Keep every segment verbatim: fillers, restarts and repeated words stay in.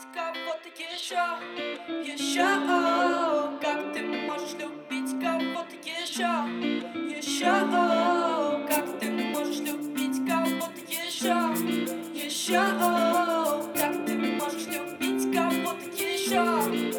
кого-то еще, еще. Как ты можешь любить кого-то еще, еще. Как ты можешь любить кого-то еще, еще. Как ты можешь любить кого-то еще.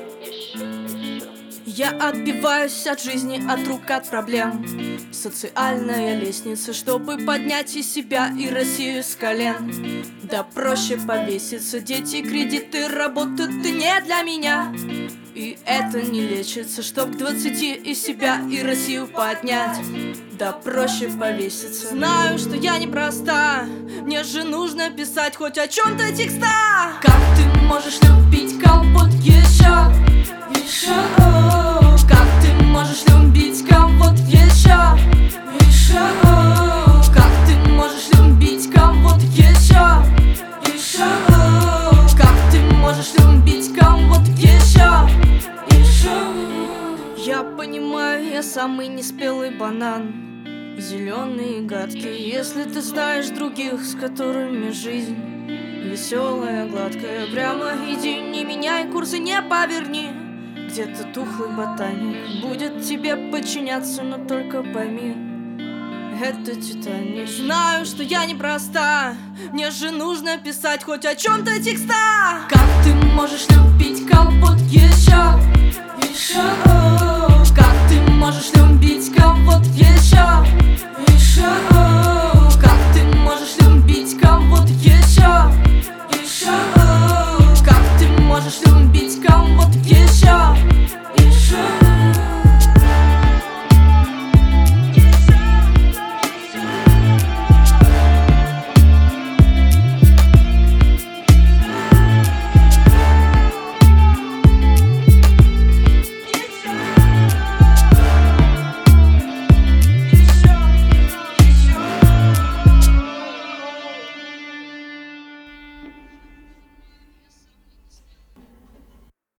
Я отбиваюсь от жизни, от рук, от проблем. Социальная лестница, чтобы поднять и себя, и Россию с колен. Да проще повеситься, дети, кредиты, работают не для меня. И это не лечится, чтоб к двадцати и себя, и Россию поднять. Да проще повеситься. Знаю, что я непроста, мне же нужно писать хоть о чем-то текста. Как ты можешь любить кого-то еще, еще. Как ты можешь любить кого-то еще, еще. Как ты можешь любить кого-то еще, еще. Как ты можешь любить кого-то еще, еще. Я понимаю, я самый неспелый банан, зеленый и гадкий. Если ты знаешь других, с которыми жизнь веселая, гладкая, прямо иди, не меняй курсы, не поверни. Где-то тухлый ботаник будет тебе подчиняться, но только пойми, это Титаник. Знаю, что я непроста, мне же нужно писать хоть о чем-то текста. Как ты можешь любить кого-то еще, еще. Как ты можешь любить кого-то еще,